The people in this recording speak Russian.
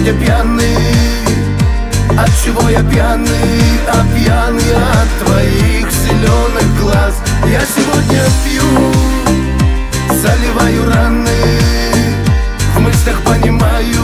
сегодня пьяный? От чего я пьяный? А пьяный от твоих зеленых глаз. Я сегодня пью, заливаю раны, в мыслях понимаю,